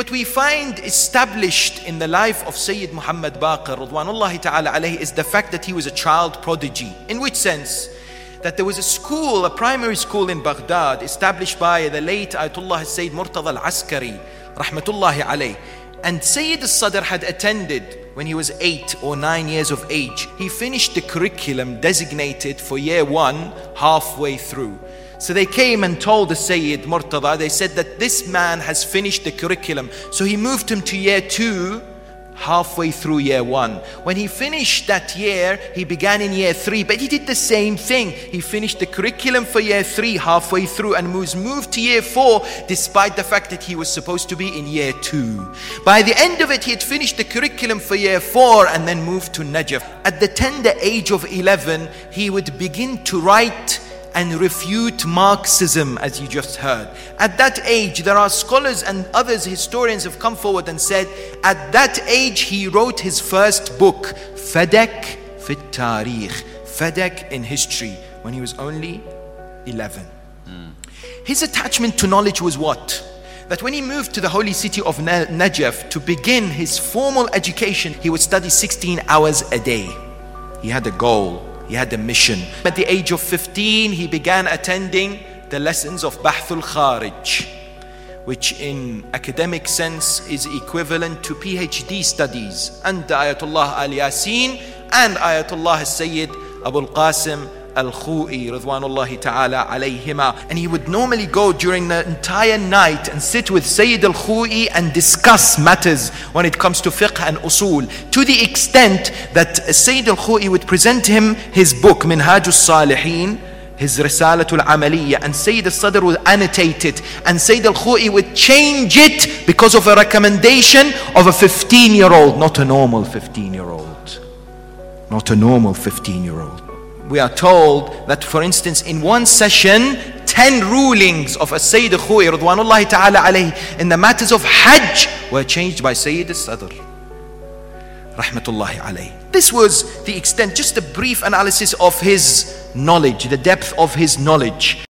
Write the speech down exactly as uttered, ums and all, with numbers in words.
what we find established in the life of Sayyid Muhammad Baqir Ridwanullahi ta'ala alayhi is the fact that he was a child prodigy. In which sense? That there was a school, a primary school in Baghdad established by the late Ayatollah Sayyid Murtada al-Askari rahmatullahi alayhi. And Sayyid al-Sadr had attended when he was eight or nine years of age. He finished the curriculum designated for year one halfway through. So they came and told the Sayyid Murtada, they said that this man has finished the curriculum. So he moved him to year two, halfway through year one. When he finished that year, he began in year three, but he did the same thing. He finished the curriculum for year three, halfway through, and was moved to year four, despite the fact that he was supposed to be in year two. By the end of it, he had finished the curriculum for year four and then moved to Najaf. At the tender age of eleven, he would begin to write and refute Marxism, as you just heard. At that age, there are scholars and others, historians have come forward and said, at that age he wrote his first book, Fadak fi Tarikh, Fadak in history, when he was only eleven. Mm. His attachment to knowledge was what? That when he moved to the holy city of Najaf to begin his formal education, he would study sixteen hours a day. He had a goal. He had a mission. At the age of fifteen, he began attending the lessons of Bahthul Kharij, which in academic sense is equivalent to PhD studies under Ayatollah Al-Yasin and Ayatollah Sayyid Abu al-Qasim Al-Khu'i Ridwanullahi ta'ala alayhima. And he would normally go during the entire night and sit with Sayyid Al-Khu'i and discuss matters when it comes to fiqh and usul, to the extent that Sayyid Al-Khu'i would present him his book Minhaj al-Salihin, his Risalatul Amaliyya, and Sayyid al-Sadr would annotate it, and Sayyid Al-Khu'i would change it because of a recommendation of a fifteen year old, not a normal fifteen year old, not a normal fifteen year old. We are told that, for instance, in one session, ten rulings of a Sayyid Al-Khu'i Ridwanullahi ta'ala alayhi in the matters of Hajj were changed by Sayyid al-Sadr rahmatullahi alayhi. This was the extent, just a brief analysis of his knowledge, the depth of his knowledge.